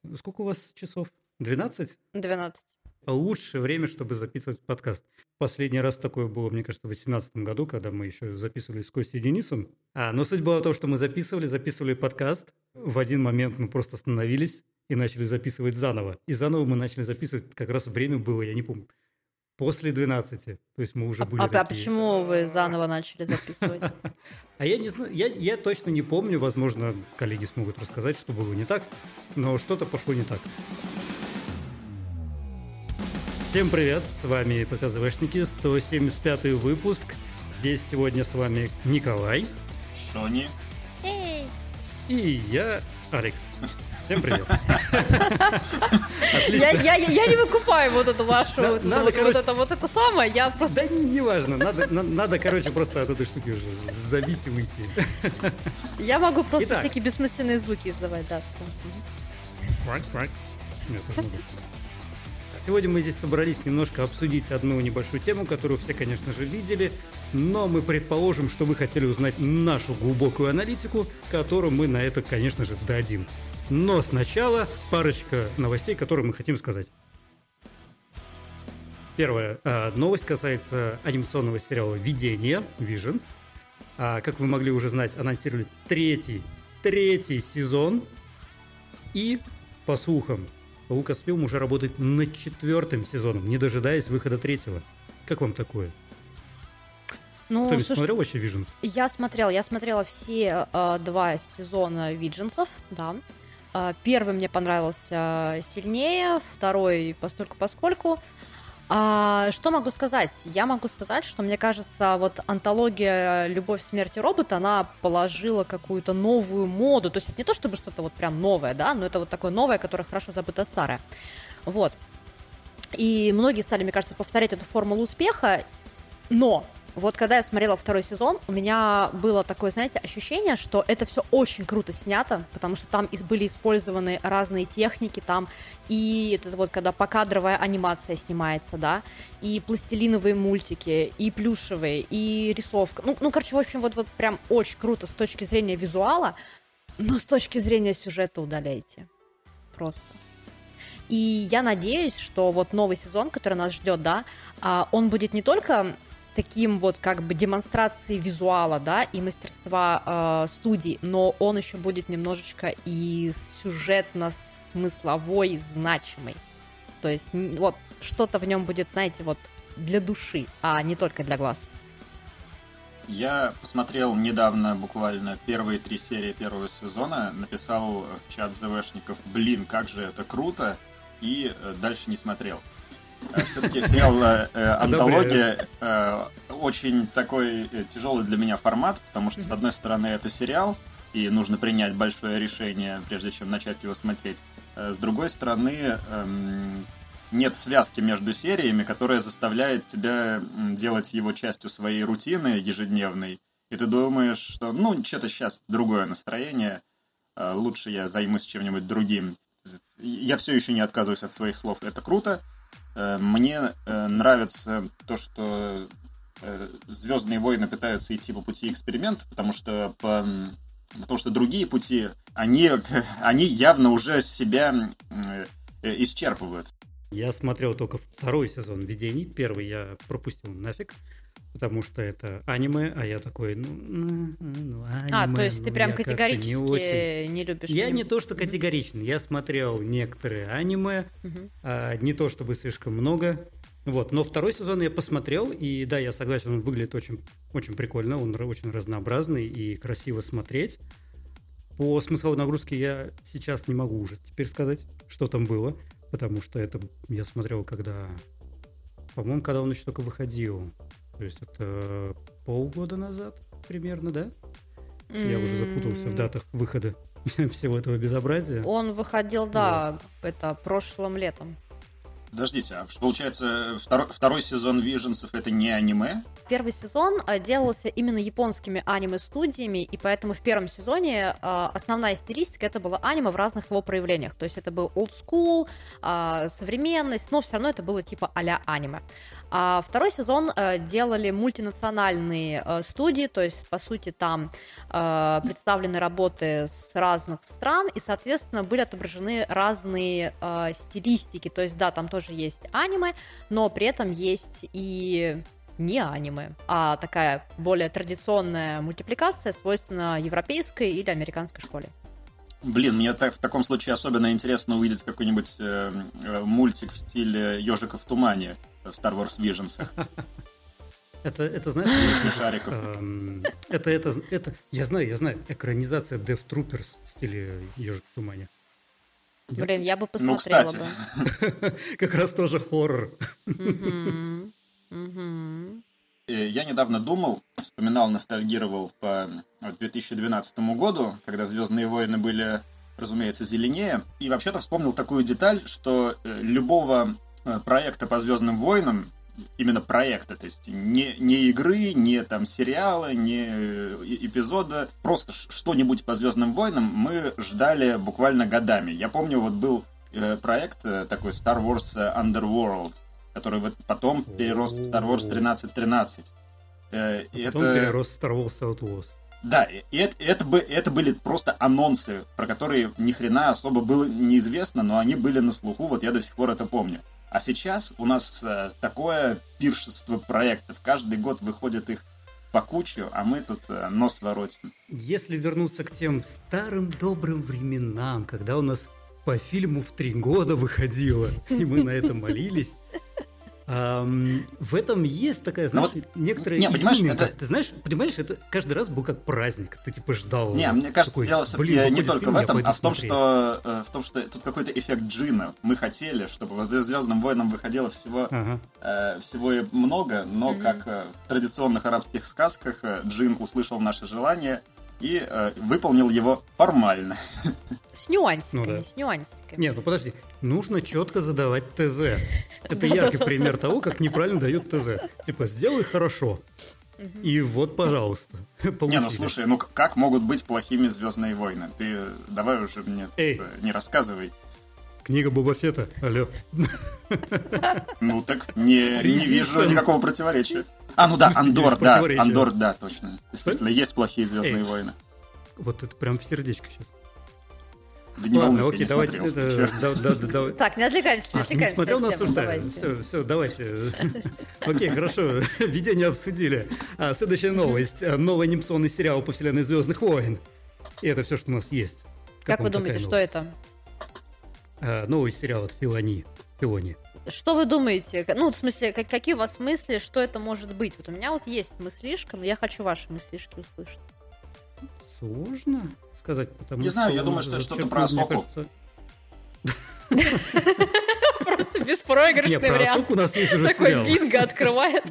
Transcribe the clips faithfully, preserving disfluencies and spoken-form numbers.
Сколько у вас часов? двенадцать? двенадцать. Лучшее время, чтобы записывать подкаст. Последний раз такое было, мне кажется, в две тысячи восемнадцатом году, когда мы еще записывали с Костей и Денисом. А, но суть была в том, что мы записывали, записывали подкаст. В один момент мы просто остановились и начали записывать заново. И заново мы начали записывать, как раз время было, я не помню, после двенадцати. То есть мы уже А, были а, а такие... почему вы заново начали записывать? А я не знаю, я, я точно не помню, возможно, коллеги смогут рассказать, что было не так, но что-то пошло не так. Всем привет, с вами ПКЗВшники, сто семьдесят пятый выпуск. Здесь сегодня с вами Николай, Шони Эй! и я, Алекс. Всем привет. Я, я, я не выкупаю вот эту вашу, Да, вот, надо, вот, короче- вот это вот это самое, я просто... Да неважно, надо, на- надо, короче, просто от этой штуки уже забить и уйти. Я могу просто Итак. всякие бессмысленные звуки издавать, да. всё. Квак, квак. Я тоже могу. Сегодня мы здесь собрались немножко обсудить одну небольшую тему, которую все, конечно же, видели, но мы предположим, что вы хотели узнать нашу глубокую аналитику, которую мы на это, конечно же, дадим. Но сначала парочка новостей, которые мы хотим сказать. Первая а, новость касается анимационного сериала «Видение» Visions. А, как вы могли уже знать, анонсировали третий, третий сезон. И, по слухам, Lucasfilm уже работает над четвертым сезоном, не дожидаясь выхода третьего. Как вам такое? Ну, Кто-нибудь слушай, смотрел вообще Visions? я смотрела, я смотрела все э, два сезона Видженсов, да. Э, первый мне понравился сильнее, второй постольку-поскольку. А, что могу сказать? Я могу сказать, что мне кажется, вот антология «Любовь, смерть и робот», она положила какую-то новую моду. То есть это не то, чтобы что-то вот прям новое, да, но это вот такое новое, которое хорошо забыто старое. Вот. И многие стали, мне кажется, повторять эту формулу успеха, но вот когда я смотрела второй сезон, у меня было такое, знаете, ощущение, что это все очень круто снято, потому что там и были использованы разные техники, там и это вот когда покадровая анимация снимается, да, и пластилиновые мультики, и плюшевые, и рисовка. Ну, ну короче, в общем, вот, вот прям очень круто с точки зрения визуала, но с точки зрения сюжета удаляйте. Просто. И я надеюсь, что вот новый сезон, который нас ждет, да, а, он будет не только таким вот как бы демонстрацией визуала, да, и мастерства э, студий, но он еще будет немножечко и сюжетно-смысловой, значимый. То есть н- вот что-то в нем будет, знаете, вот для души, а не только для глаз. Я посмотрел недавно буквально первые три серии первого сезона, написал в чат ЗВшников, блин, как же это круто, и э, дальше не смотрел. Все-таки сериал э, «Антология» э, очень такой э, тяжелый для меня формат, потому что, с одной стороны, это сериал, и нужно принять большое решение, прежде чем начать его смотреть. Э, с другой стороны, эм, нет связки между сериями, которая заставляет тебя м, делать его частью своей рутины ежедневной, и ты думаешь, что, ну, что-то сейчас другое настроение, э, лучше я займусь чем-нибудь другим. Я все еще не отказываюсь от своих слов, это круто. Мне э, нравится то, что э, «Звездные войны» пытаются идти по пути эксперимента, потому что, по, потому что другие пути, они, они явно уже себя э, исчерпывают. Я смотрел только второй сезон «Видений». Первый я пропустил нафиг, потому что это аниме, а я такой, ну, ну, ну аниме. А, то есть ты ну, прям я как-то категорически не, очень... не любишь? Я аниме? не то, что категоричен. Я смотрел некоторые аниме, Мгм. а, не то чтобы слишком много. Вот. Но второй сезон я посмотрел, и да, я согласен, он выглядит очень, очень прикольно, он р- очень разнообразный и красиво смотреть. По смысловой нагрузке я сейчас не могу уже теперь сказать, что там было, потому что это я смотрел, когда, по-моему, когда он еще только выходил. То есть это полгода назад примерно, да? Я уже запутался в датах выхода всего этого безобразия. Он выходил, да, это прошлым летом. Подождите, а что получается, второй, второй сезон Виженсов это не аниме? Первый сезон э, делался именно японскими аниме-студиями, и поэтому в первом сезоне э, основная стилистика это было аниме в разных его проявлениях. То есть это был old school, э, современность, но все равно это было типа а-ля аниме. А второй сезон э, делали мультинациональные э, студии, то есть, по сути, там э, представлены работы с разных стран, и, соответственно, были отображены разные э, стилистики. То есть, да, там тоже есть аниме, но при этом есть и не аниме, а такая более традиционная мультипликация, свойственна европейской или американской школе. Блин, мне так, в таком случае особенно интересно увидеть какой-нибудь э, мультик в стиле «Ежика в тумане» в Star Wars Visions. Это, это знаешь, шариков. Это, это, это, я знаю, я знаю, экранизация Death Troopers в стиле «Ежик в тумане». Блин, я бы посмотрела ну, бы. Как раз тоже хоррор. Я недавно думал, вспоминал, ностальгировал по две тысячи двенадцатому году, когда «Звездные войны» были, разумеется, зеленее. И вообще-то вспомнил такую деталь, что любого проекта по «Звездным войнам», именно проекта, то есть не, не игры, не там сериала, не эпизода, просто что-нибудь по «Звездным войнам» мы ждали буквально годами. Я помню, вот был проект такой Star Wars Underworld, который вот потом перерос в Star Wars тринадцать тринадцать. А потом это... перерос в Star Wars Outlaws. Да, и это, это, это были просто анонсы, про которые ни хрена особо было неизвестно, но они были на слуху, вот я до сих пор это помню. А сейчас у нас такое пиршество проектов, каждый год выходит их по кучу, а мы тут нос воротим. Если вернуться к тем старым добрым временам, когда у нас по фильму в три года выходило, и мы на это молились. А, в этом есть такая, знаешь, вот, некоторая не, изюминка. Это... Ты знаешь, понимаешь, это каждый раз был как праздник. Ты типа ждал. Не, мне кажется, такой, дело все-таки не только фильм, в этом, а в том, что, в том, что тут какой-то эффект джина. Мы хотели, чтобы вот «Звездным войнам» выходило всего, ага. э, всего и много, но mm-hmm. как э, в традиционных арабских сказках э, джин услышал наше желание и э, выполнил его формально. С нюансиками, ну, да. с нюансиками. Не, ну подожди, нужно четко задавать ТЗ. Это яркий пример того, как неправильно дают ТЗ. Типа, сделай хорошо. И вот, пожалуйста, получили. Не, ну слушай, ну как могут быть плохими «Звездные войны»? Ты давай уже мне не рассказывай. Книга Боба Фетта, алло. Ну так, не, не вижу никакого противоречия. А, ну да, Андор, да, Андор, да, точно. Действительно, есть плохие «Звездные войны». Вот это прям в сердечко сейчас. Да не Ладно, волнуйся, окей, давайте. Это, да, да, да, да. Так, не отвлекаемся, не отвлекаемся. А, не смотрел, нас осуждаем. Все, все, давайте. Окей, хорошо, введение обсудили. А, следующая новость. Новый анимационный сериал по вселенной «Звездных войн». И это все, что у нас есть. Как, как вы думаете, что это? А, новый сериал от Филони. Филони. Что вы думаете? Ну, в смысле, как, какие у вас мысли, что это может быть? Вот у меня вот есть мыслишка, но я хочу ваши мыслишки услышать. Сложно сказать, потому не что... Не знаю, я думаю, что это что-то про Асоку. Кажется... Просто беспроигрышный вариант. Не, про Асоку у нас есть уже сериал. Такой бинго открывает.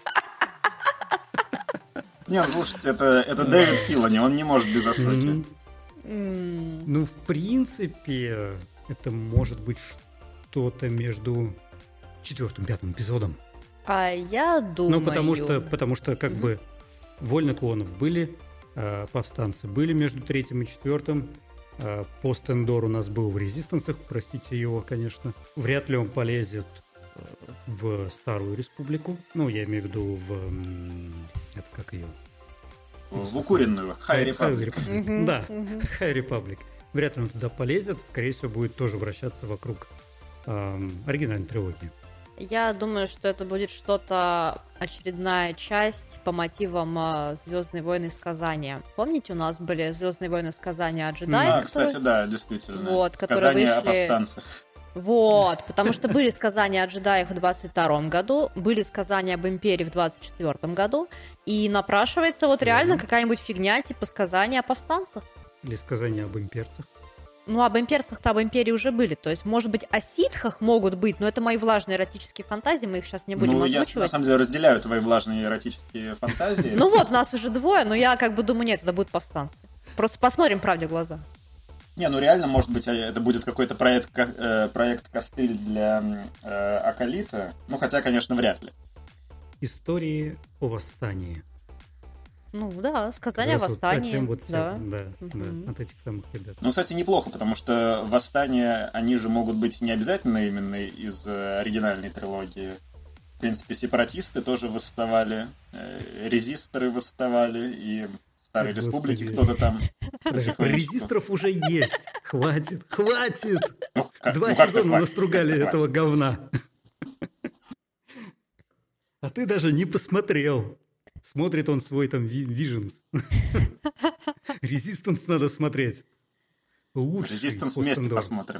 Не, слушайте, это Дэвид Филони, он не может без Асоки. Ну, в принципе, это может быть что-то между четвертым и пятым эпизодом. А я думаю... Ну, потому что, потому что как бы «Войны клонов» были... Повстанцы были между третьим и четвертым. Пост-эндор у нас был в Резистансах, простите его, конечно. Вряд ли он полезет в Старую Республику. Ну, я имею в виду в... Это как ее? В укуренную. High Republic. Mm-hmm. Да, mm-hmm. High Republic. Вряд ли он туда полезет. Скорее всего, будет тоже вращаться вокруг эм, оригинальной трилогии. Я думаю, что это будет что-то, очередная часть по мотивам «Звездные войны. Сказания». Помните, у нас были «Звездные войны. Сказания» о джедаях? Да, которые... кстати, да, действительно. Вот, которые вышли... о повстанцах. Вот, потому что были сказания о джедаях в двадцать втором году, были сказания об Империи в двадцать четвёртом году, и напрашивается вот реально mm-hmm. какая-нибудь фигня, типа сказания о повстанцах. Или сказания об имперцах. Ну, об имперцах-то об империи уже были. То есть, может быть, о ситхах могут быть, но это мои влажные эротические фантазии, мы их сейчас не будем ну, озвучивать. Я, на самом деле, разделяю твои влажные эротические фантазии. Ну вот, у нас уже двое, но я как бы думаю, нет, это будут повстанцы. Просто посмотрим правде в глаза. Не, ну реально, может быть, это будет какой-то проект, э, проект костыль для э, Акалита. Ну, хотя, конечно, вряд ли. Истории о восстании. Ну да, сказание о восстании. Вот да. Да, угу. да, от этих самых ребят. Ну, кстати, неплохо, потому что восстания, они же могут быть не обязательно именно из оригинальной трилогии. В принципе, сепаратисты тоже восставали, резисторы восставали, и Старой Господи. Республики кто-то там... Резисторов уже есть. Хватит, хватит! Ну, как, Два ну, сезона настругали этого говна. А ты даже не посмотрел. Смотрит он свой там Visions. Resistance надо смотреть. Лучший Resistance вместе посмотрим.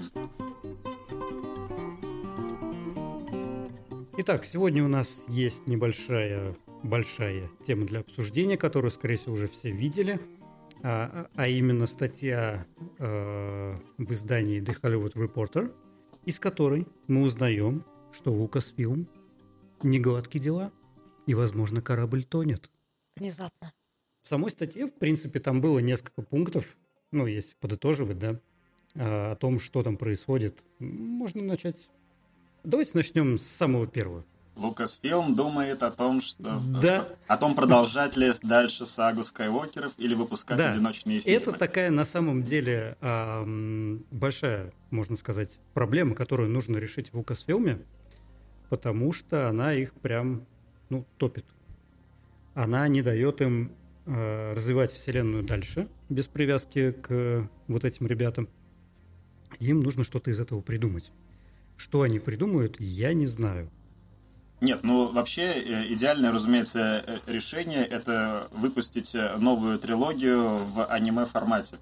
Итак, сегодня у нас есть небольшая большая тема для обсуждения, которую, скорее всего, уже все видели, а, а именно статья э, в издании The Hollywood Reporter, из которой мы узнаем, что Lucasfilm не гладкие дела, и, возможно, корабль тонет. Внезапно. В самой статье, в принципе, там было несколько пунктов, ну, если подытоживать, да, о том, что там происходит. Можно начать... Давайте начнем с самого первого. Lucasfilm думает о том, что... Да. О том, продолжать ли дальше сагу Скайуокеров или выпускать да. одиночные фильмы. Это такая, на самом деле, большая, можно сказать, проблема, которую нужно решить в Lucasfilm, потому что она их прям, ну, топит. Она не дает им э, развивать вселенную дальше, без привязки к вот этим ребятам. Им нужно что-то из этого придумать. Что они придумают, я не знаю. Нет, ну вообще идеальное, разумеется, решение — это выпустить новую трилогию в аниме-формате.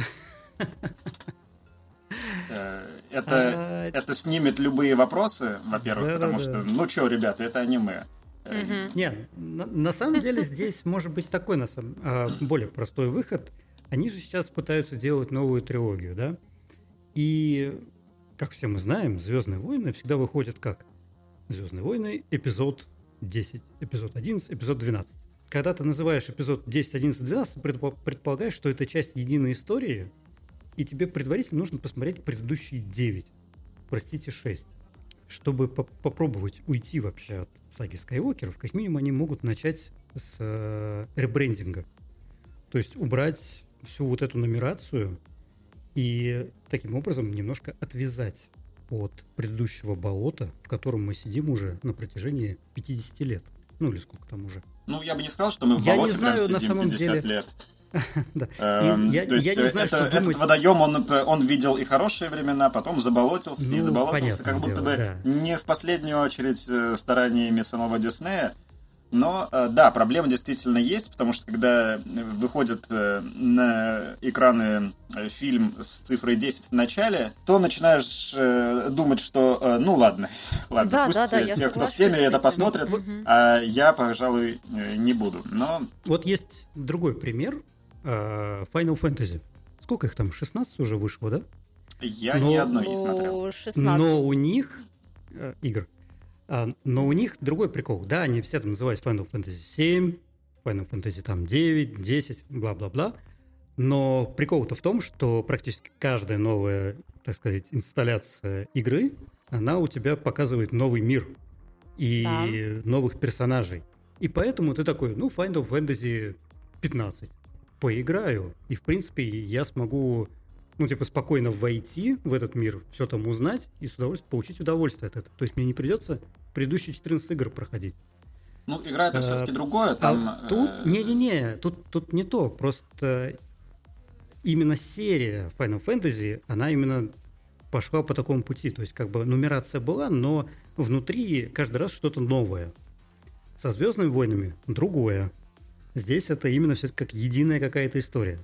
Это, это снимет любые вопросы, во-первых, да, потому да, что, да. ну что, ребята, это аниме. Mm-hmm. Не, на, на самом деле здесь может быть такой на самом, а, более простой выход. Они же сейчас пытаются делать новую трилогию, да? И, как все мы знаем, «Звездные войны» всегда выходят как? «Звездные войны» эпизод десять, эпизод одиннадцать, эпизод двенадцать. Когда ты называешь эпизод десять, одиннадцать, двенадцать, предполагаешь, что это часть единой истории, и тебе предварительно нужно посмотреть предыдущие девять, простите, шесть. Чтобы по- попробовать уйти вообще от саги Скайуокеров, как минимум они могут начать с э, ребрендинга. То есть убрать всю вот эту нумерацию и таким образом немножко отвязать от предыдущего болота, в котором мы сидим уже на протяжении пятьдесят лет. Ну или сколько там уже. Ну, я бы не сказал, что мы в я болоте не знаю, сидим на самом пятьдесят деле... лет. Да. Эм, я, то есть я не знаю, это, что этот думать... водоем, он, он видел и хорошие времена, потом заболотился, ну, и заболотился, как будто дело, бы да. не в последнюю очередь стараниями самого Диснея. Но, да, проблема действительно есть, потому что когда выходит на экраны фильм с цифрой десять в начале, то начинаешь думать, что ну ладно, ладно, да, пусть да, да, те, кто в теме, это посмотрят, ну, а я, пожалуй, не буду. Но... Вот есть другой пример. Final Fantasy. Сколько их там? шестнадцать уже вышло, да? Я но... ни одной не смотрел. шестнадцать. Но у них э, игр. А, но у них другой прикол. Да, они все там называют Final Fantasy семь, Final Fantasy там девять, десять, бла-бла-бла. Но прикол-то в том, что практически каждая новая, так сказать, инсталляция игры, она у тебя показывает новый мир и да. новых персонажей. И поэтому ты такой, ну, Final Fantasy пятнадцать. Поиграю, и, в принципе, я смогу, ну, типа, спокойно войти в этот мир, все там узнать и с удовольствием получить удовольствие от этого. То есть мне не придется предыдущие четырнадцать игр проходить. Ну, игра это а, все-таки другое. Там... А тут, не-не-не, тут, тут не то. Просто именно серия Final Fantasy, она именно пошла по такому пути. То есть, как бы, нумерация была, но внутри каждый раз что-то новое. Со «Звездными войнами» другое. Здесь это именно все как единая какая-то история.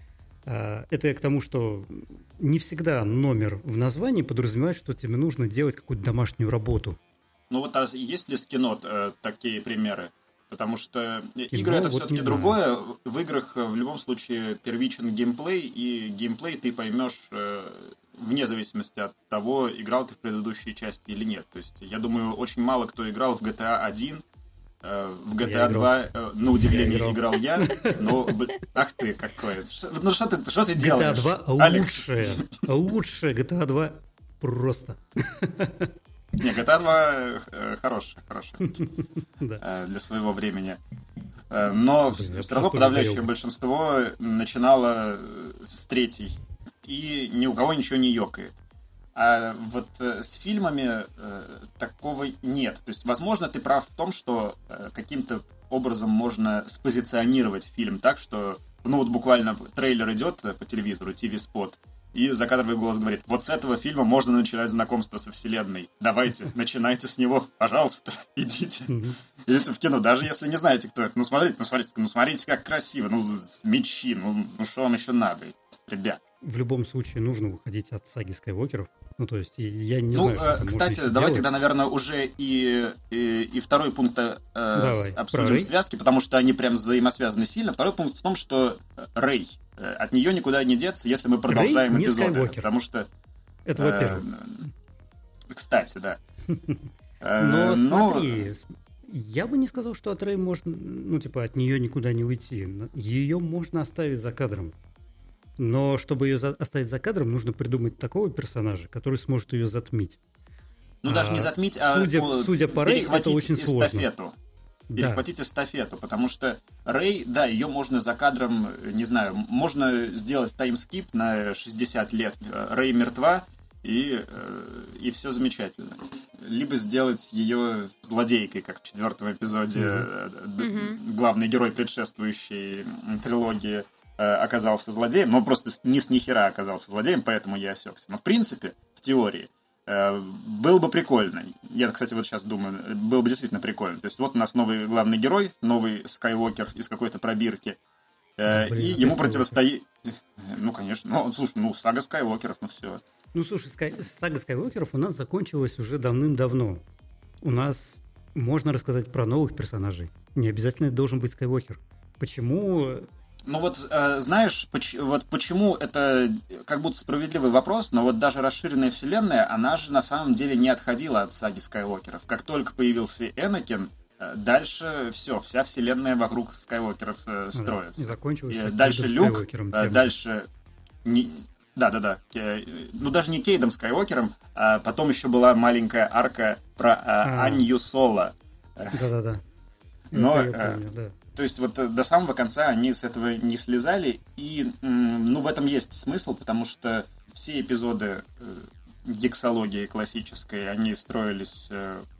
Это к тому, что не всегда номер в названии подразумевает, что тебе нужно делать какую-то домашнюю работу. Ну вот а есть ли с кино э, такие примеры? Потому что кино, игры это вот все-таки другое. В играх в любом случае первичен геймплей, и геймплей ты поймешь э, вне зависимости от того, играл ты в предыдущей части или нет. То есть я думаю, очень мало кто играл в джи ти эй один, В джи ти эй два, на удивление, я играл я, но, ах ты, какой. Ну что ты, что ты делаешь, джи ти эй два лучшее, лучшее джи ти эй два просто. Не, джи ти эй два хорошая, хорошая для своего времени. Но все равно подавляющее большинство начинало с третьей, и ни у кого ничего не ёкает. А вот э, с фильмами э, такого нет. То есть, возможно, ты прав в том, что э, каким-то образом можно спозиционировать фильм так, что, ну вот буквально трейлер идет по телевизору, ти ви-спот, и закадровый голос говорит: вот с этого фильма можно начинать знакомство со вселенной. Давайте, начинайте с него, пожалуйста, идите. Идите в кино, даже если не знаете, кто это. Ну смотрите, ну смотрите, ну смотрите, как красиво, ну мечи, ну, ну что вам еще надо, ребят. В любом случае нужно выходить от саги Скайуокеров. Ну, то есть, я не ну, знаю, что э, кстати, давай делать. тогда, наверное, уже и, и, и второй пункт э, давай, обсудим связки, потому что они прям взаимосвязаны сильно. Второй пункт в том, что Рэй, э, от нее никуда не деться, если мы продолжаем Рэй эпизоды. Не Скайуокер. Потому что... Это э, во-первых. Кстати, да. Но смотри, я бы не сказал, что от Рэй можно, ну, типа, от нее никуда не уйти. Ее можно оставить за кадром. Но чтобы ее за- оставить за кадром, нужно придумать такого персонажа, который сможет ее затмить. Ну, а, даже не затмить, а судя, ну, судя по Рэй, это очень эстафету. сложно. Перехватить да. эстафету, потому что Рэй, да, ее можно за кадром, не знаю, можно сделать таймскип на шестьдесят лет. Рэй мертва, и, и все замечательно. Либо сделать ее злодейкой, как в четвертом эпизоде mm-hmm. главный герой предшествующей трилогии оказался злодеем, но просто не с нихера оказался злодеем, поэтому я осекся. Но в принципе, в теории, э, было бы прикольно. Я, кстати, вот сейчас думаю, было бы действительно прикольно. То есть вот у нас новый главный герой, новый Скайуокер из какой-то пробирки, э, да, блин, и ему противостоит... Ну, конечно. Ну, слушай, ну, сага Скайуокеров, ну все. Ну, слушай, Скай... сага Скайуокеров у нас закончилась уже давным-давно. У нас можно рассказать про новых персонажей. Не обязательно это должен быть Скайуокер. Почему... Ну вот, э, знаешь, поч- вот почему это как будто справедливый вопрос, но вот даже расширенная вселенная, она же на самом деле не отходила от саги Скайуокеров. Как только появился Энакин, э, дальше все, вся вселенная вокруг Скайуокеров э, строится. Да, и закончилась. И дальше Люк, э, дальше... Не... Да-да-да, Ке... ну даже не Кейдом Скайуокером, а потом еще была маленькая арка про э, а. Анью Соло. Да-да-да. Но... Это я помню, да. То есть вот до самого конца они с этого не слезали, и ну, в этом есть смысл, потому что все эпизоды гексологии классической, они строились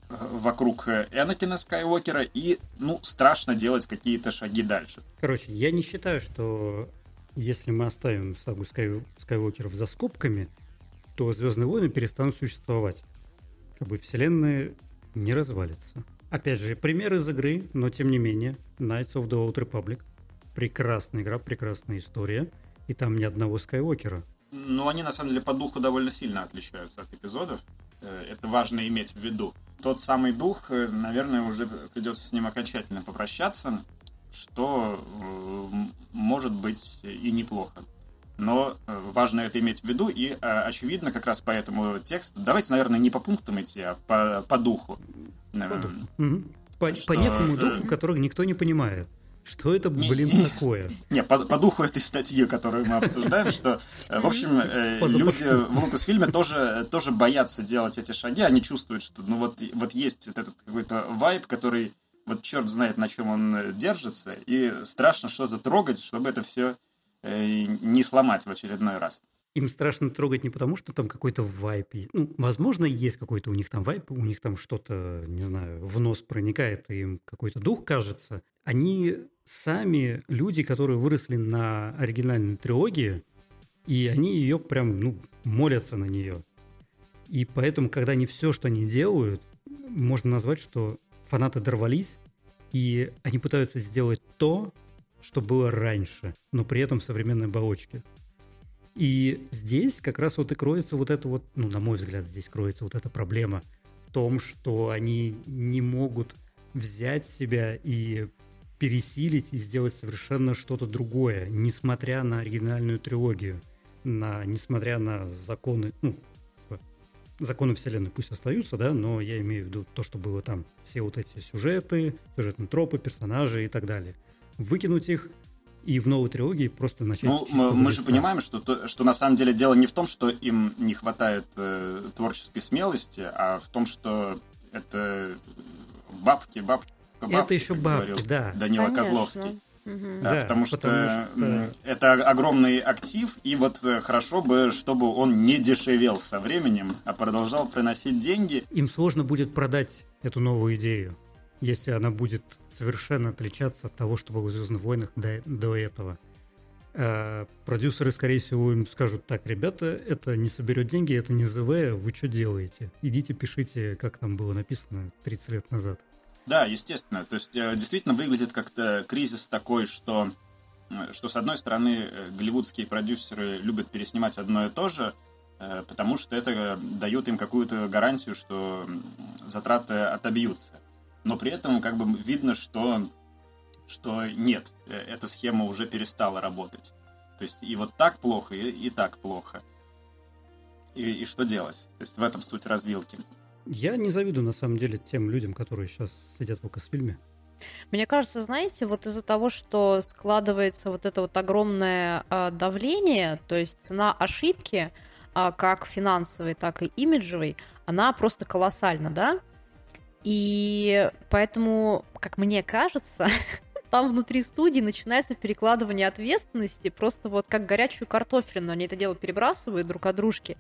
вокруг Энакина Скайуокера, и ну, страшно делать какие-то шаги дальше. Короче, я не считаю, что если мы оставим сагу Скай... Скайуокеров за скобками, то «Звездные войны» перестанут существовать. Как бы вселенная не развалится. Опять же, пример из игры, но тем не менее, Knights of the Old Republic. Прекрасная игра, прекрасная история, и там ни одного Скайуокера. Ну, они на самом деле по духу довольно сильно отличаются от эпизодов. Это важно иметь в виду. Тот самый дух, наверное, уже придется с ним окончательно попрощаться, что может быть и неплохо. Но важно это иметь в виду, и очевидно, как раз по этому тексту. Давайте, наверное, не по пунктам идти, а по, по духу. По, духу. Угу. по, что... по некому духу, который никто не понимает. Что это, блин, не, такое? Не, по, по духу этой статьи, которую мы обсуждаем, что, в общем, люди в Лукасфильме тоже, тоже боятся делать эти шаги. Они чувствуют, что ну вот, вот есть этот какой-то вайб, который вот черт знает, на чем он держится, и страшно что-то трогать, чтобы это все не сломать в очередной раз. Им страшно трогать не потому, что там какой-то вайп. Ну, возможно, есть какой-то у них там вайп, у них там что-то, не знаю, в нос проникает, и им какой-то дух кажется. Они сами люди, которые выросли на оригинальной трилогии, и они ее прям, ну, молятся на нее. И поэтому, когда они все, что они делают, можно назвать, что фанаты дорвались, и они пытаются сделать то, что было раньше, но при этом в современной оболочке. И здесь как раз вот и кроется вот это вот, ну, на мой взгляд, здесь кроется вот эта проблема в том, что они не могут взять себя и пересилить и сделать совершенно что-то другое, несмотря на оригинальную трилогию, на, несмотря на законы, ну, законы вселенной пусть остаются, да, но я имею в виду то, что было там, все вот эти сюжеты, сюжетные тропы, персонажи и так далее. Выкинуть их и в новой трилогии просто начать ну, с чистого мы, мы листа. же понимаем, что, то, что на самом деле дело не в том, что им не хватает э, творческой смелости, а в том, что это бабки, бабки, бабки. Это еще бабки, да. Данила Конечно. Козловский. Угу. Да, Да, потому, что потому что- это огромный актив, и вот э, хорошо бы, чтобы он не дешевел со временем, а продолжал приносить деньги. Им сложно будет продать эту новую идею, если она будет совершенно отличаться от того, что было в «Звездных войнах» до, до этого. А продюсеры, скорее всего, им скажут: так, ребята, это не соберет деньги, это не ЗВ, вы что делаете? Идите пишите, как там было написано тридцать лет назад. Да, естественно. То есть э, действительно выглядит как-то кризис такой, что, э, что с одной стороны э, голливудские продюсеры любят переснимать одно и то же, э, потому что это дает им какую-то гарантию, что м, затраты отобьются. Но при этом как бы видно, что, что нет, э, эта схема уже перестала работать. То есть и вот так плохо, и, и так плохо. И, и что делать? То есть в этом суть развилки. Я не завидую, на самом деле, тем людям, которые сейчас сидят в Лукасфильме. Мне кажется, знаете, вот из-за того, что складывается вот это вот огромное а, давление, то есть цена ошибки, а, как финансовой, так и имиджевой, она просто колоссальна, да? И поэтому, как мне кажется, там внутри студии начинается перекладывание ответственности просто вот как горячую картофелину. Они это дело перебрасывают друг от дружки.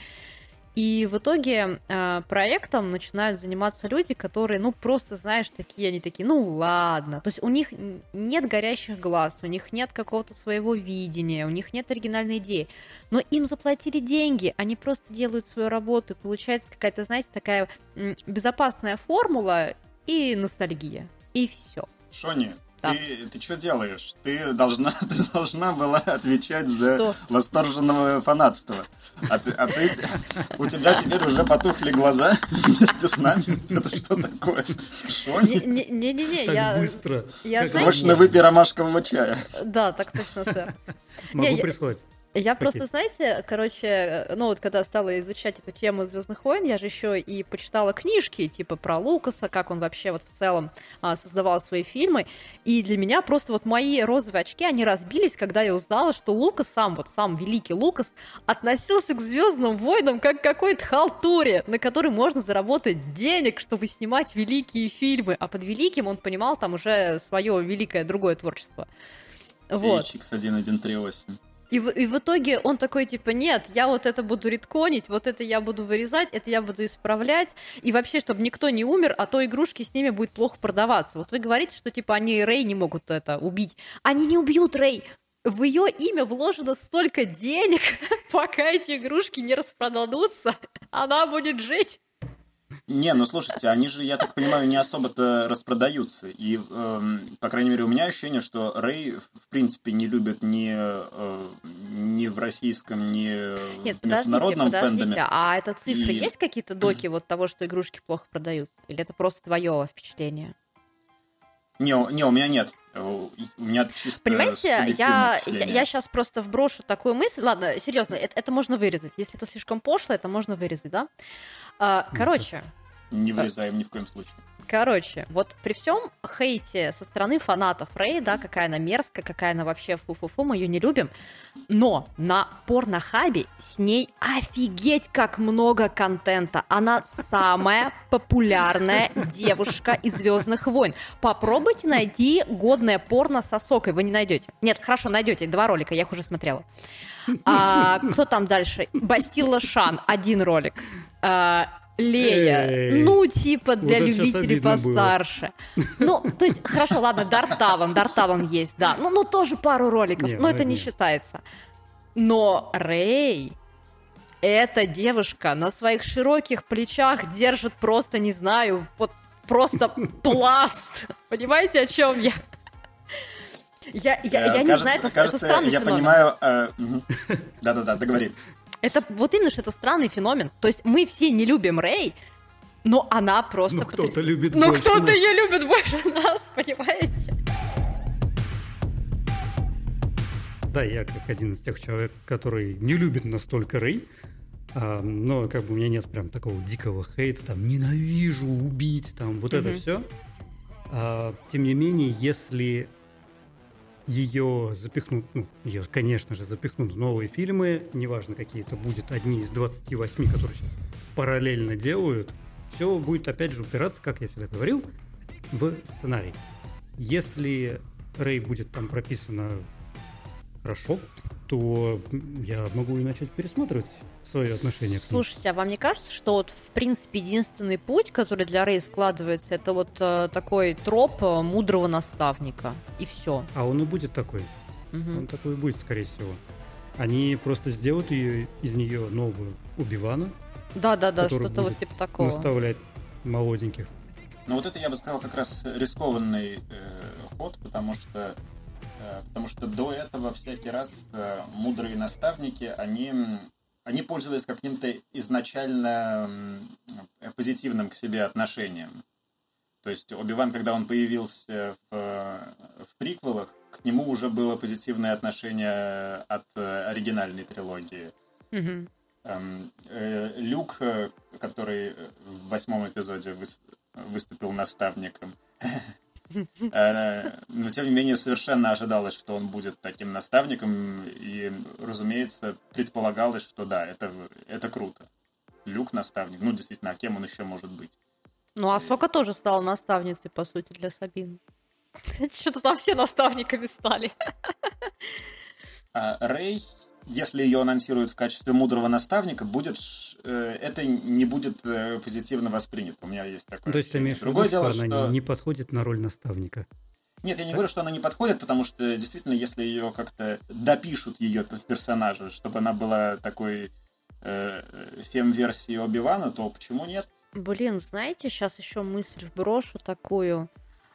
И в итоге э, проектом начинают заниматься люди, которые, ну, просто, знаешь, такие, они такие, ну, ладно. То есть у них нет горящих глаз, у них нет какого-то своего видения, у них нет оригинальной идеи. Но им заплатили деньги, они просто делают свою работу. И получается какая-то, знаете, такая м, безопасная формула и ностальгия. И все. Шони, Да. ты, ты что делаешь? Ты должна, ты должна была отвечать за Что? восторженного фанатства. А ты, а ты, у тебя теперь уже потухли глаза вместе с нами. Это что такое? Шони? Не-не-не, Так я... быстро. я, Как знаете- Срочно выпей ромашкового чая. Да, так точно, сэр. Могу Не, я- прислать. Я просто, Пакет. знаете, короче, ну вот когда стала изучать эту тему «Звездных войн», я же еще и почитала книжки, типа про Лукаса, как он вообще вот в целом а, создавал свои фильмы, и для меня просто вот мои розовые очки, они разбились, когда я узнала, что Лукас сам, вот сам великий Лукас, относился к «Звездным войнам» как к какой-то халтуре, на которой можно заработать денег, чтобы снимать великие фильмы, а под великим он понимал там уже свое великое другое творчество. Вот. Икс один один три восемь. И в, и в итоге он такой, типа, нет, я вот это буду редконить, вот это я буду вырезать, это я буду исправлять, и вообще, чтобы никто не умер, а то игрушки с ними будет плохо продаваться. Вот вы говорите, что, типа, они Рэй не могут это убить. Они не убьют Рэй! В ее имя вложено столько денег, пока эти игрушки не распродадутся, она будет жить. Не, ну слушайте, они же, я так понимаю, не особо-то распродаются. И, эм, по крайней мере, у меня ощущение, что Рэй, в принципе, не любят ни, э, ни в российском, ни Нет, в подождите, международном подождите, фэндоме. а это цифры И- есть какие-то доки вот того, что игрушки плохо продаются? Или это просто твое впечатление? Не, у- не, у меня нет. У меня чисто Понимаете, я, субъективное я, впечатление. я сейчас просто вброшу такую мысль. Ладно, серьезно, это, это можно вырезать. Если это слишком пошло, это можно вырезать, да? А, короче, Не вырезаем ни в коем случае. короче, вот при всем хейте со стороны фанатов Рэй, да, какая она мерзкая, какая она вообще фу-фу-фу, мы ее не любим, но на порнохабе с ней офигеть как много контента. Она самая популярная девушка из «Звездных войн». Попробуйте найти годное порно с Асокой, вы не найдете. Нет, хорошо, найдете, два ролика, я их уже смотрела. А, кто там дальше? Бастилла Шан, один ролик. А, Лея, Эй, ну, типа, для вот это щас любителей обидно было. постарше. Ну, то есть, хорошо, ладно, Дартаван, Дартаван есть, да. Ну, ну тоже пару роликов, Не, но ну это это не не. считается. Но Рэй, эта девушка на своих широких плечах держит просто, не знаю, вот просто пласт. Понимаете, о чем я? Я, я, я Э, не кажется- знаю, это, кажется, это странный я феномен. понимаю... э, мгм. Да-да-да, договори. Это вот именно, что это странный феномен. То есть мы все не любим Рэй, но она просто... Ну, кто-то потряс- любит Но больше кто-то нас. ее любит больше нас, понимаете? Да, я как один из тех человек, который не любит настолько Рэй, А, но как бы у меня нет прям такого дикого хейта, там, ненавижу убить, там, вот это Мгм. все. А, тем не менее, если ее запихнут, ну, ее, конечно же, запихнут в новые фильмы, неважно, какие это будут, одни из двадцати восьми, которые сейчас параллельно делают, все будет, опять же, упираться, как я всегда говорил, в сценарий. Если Рэй будет там прописано хорошо, то я могу и начать пересматривать свое отношение к ней. Слушайте, а вам не кажется, что вот в принципе единственный путь, который для Рэй складывается, это вот э, такой троп э, мудрого наставника, и все. А он и будет такой. Он такой и будет, скорее всего. Они просто сделают ее, из нее новую Оби-Вана, Да-да-да, который что-то вот будет типа такого. наставлять молоденьких. Ну вот это, я бы сказал, как раз рискованный э, ход, потому что э, потому что до этого всякий раз э, мудрые наставники, они, они пользовались каким-то изначально э, позитивным к себе отношением. То есть Оби-Ван, когда он появился в, в приквелах, к нему уже было позитивное отношение от э, оригинальной трилогии. Мгм. Эм, э, Люк, э, который в восьмом эпизоде выс- выступил наставником, э, но тем не менее совершенно ожидалось, что он будет таким наставником, и, разумеется, предполагалось, что да, это, это круто. Люк наставник, ну действительно, а кем он еще может быть? Ну, а Сока тоже стала наставницей, по сути, для Сабины. Что-то там все наставниками стали. А Рэй, если ее анонсируют в качестве мудрого наставника, будет ш- э, это не будет э, позитивно воспринято. У меня есть такое Ну, то есть ты ощущение. имеешь в виду, Другое что дело, она что... не подходит на роль наставника? Нет, я не Так? говорю, что она не подходит, потому что действительно, если ее как-то допишут, ее персонажа, чтобы она была такой э, фем-версией Оби-Вана, то почему нет? Блин, знаете, сейчас еще мысль вброшу такую.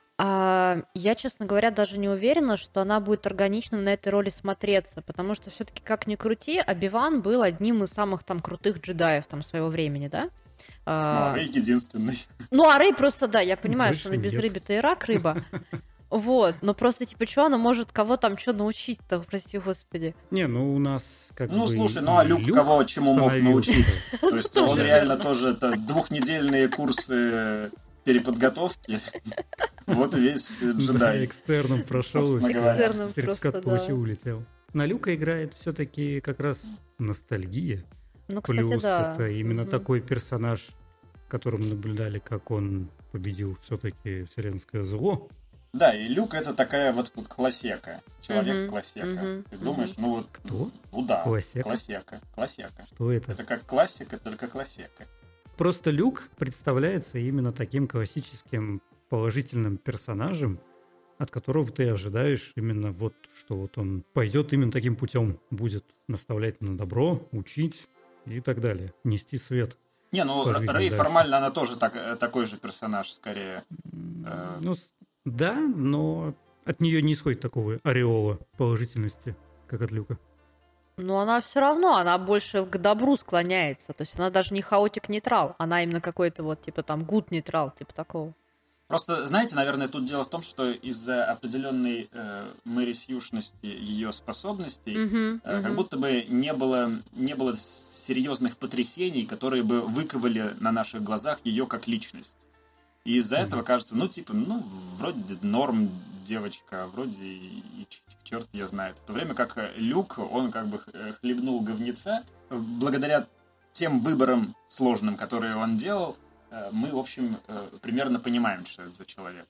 А, я, честно говоря, даже не уверена, что она будет органично на этой роли смотреться, потому что все-таки, как ни крути, Оби-Ван был одним из самых там крутых джедаев там своего времени, да? Ну, А, а Рэй единственный. ну, а Рэй просто, да, я понимаю, Больше что она без нет. рыбы-то и рак рыба. Вот, но просто, типа, что она может кого там что научить-то, прости господи. Не, ну у нас как Ну, бы слушай, ну а и Люк кого чему мог становился. научить? То есть он Тоже реально тоже это двухнедельные курсы переподготовки. Вот и весь Да, джедай. экстерном прошел, и Собственно всё, говоря. Экстерном сертификат просто, получил, да. улетел. На Люка играет все-таки как раз ностальгия. Ну, кстати, Плюс да. это именно Мгм. такой персонаж, которым наблюдали, как он победил все-таки вселенское зло. Да, и Люк это такая вот классека. Человек-классека. Мгм, Ты мгм, думаешь, мгм. ну вот... Кто? Ну да, Классека? классека. Классека. Что это? Это как классика, только классека. Просто Люк представляется именно таким классическим положительным персонажем, от которого ты ожидаешь именно вот, что вот он пойдет именно таким путем, будет наставлять на добро, учить и так далее, нести свет. Не, ну По жизни Рэй дальше. формально она тоже так, такой же персонаж, скорее. М, Э. Ну, с- да, но от нее не исходит такого ореола положительности, как от Люка. Но она все равно, она больше к добру склоняется. То есть она даже не хаотик-нейтрал, она именно какой-то вот, типа там, гуд-нейтрал, типа такого. Просто, знаете, наверное, тут дело в том, что из-за определенной э, Мэри Сьюшности ее способностей, Мгм, э, как мгм. будто бы не было, не было серьезных потрясений, которые бы выковали на наших глазах ее как личность. И из-за Мгм. этого кажется, ну, типа, ну, вроде норм девочка, а вроде и, и черт ее знает. В то время как э, Люк, он как бы э, хлебнул говнеца, э, благодаря тем выборам сложным, которые он делал, э, мы, в общем, э, примерно понимаем, что это за человек.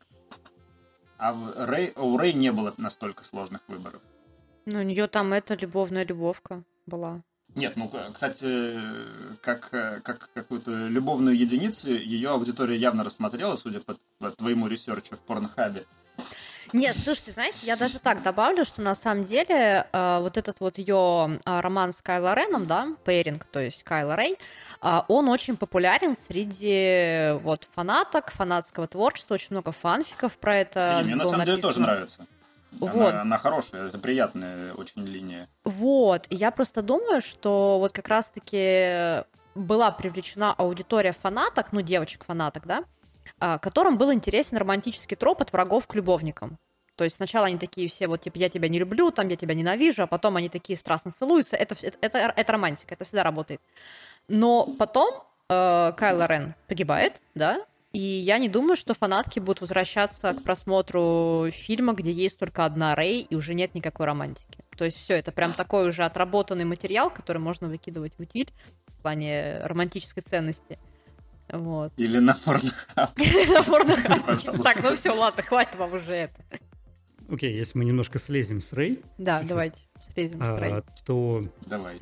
А в Рэй, у Рэй не было настолько сложных выборов. Ну, у нее там эта любовная любовка была. Нет, ну, кстати, как, как какую-то любовную единицу ее аудитория явно рассмотрела, судя по, по твоему ресерчу в Порнхабе. Нет, слушайте, знаете, я даже так добавлю, что на самом деле э, вот этот вот ее э, роман с Кайло Реном, да, пейринг, то есть Кайло Рэй, э, он очень популярен среди вот фанаток, фанатского творчества, очень много фанфиков про это. И мне на было самом деле тоже написано. нравится. Вот. Она, она хорошая, это приятная очень линия. Вот, и я просто думаю, что вот как раз-таки была привлечена аудитория фанаток, ну, девочек-фанаток, да, а, которым был интересен романтический троп от врагов к любовникам. То есть сначала они такие все вот, типа, я тебя не люблю, там, я тебя ненавижу, а потом они такие страстно целуются. Это, это, это, это романтика, это всегда работает. Но потом э, Кайло Рен погибает, да, и я не думаю, что фанатки будут возвращаться к просмотру фильма, где есть только одна Рей, и уже нет никакой романтики. То есть все, это прям такой уже отработанный материал, который можно выкидывать в утиль в плане романтической ценности. Вот. Или на порнохаб. На порнохаб. Так, ну все, ладно, хватит вам уже это. Окей, если мы немножко слезем с Рей. Да, давайте слезем с Рей. То... Давай.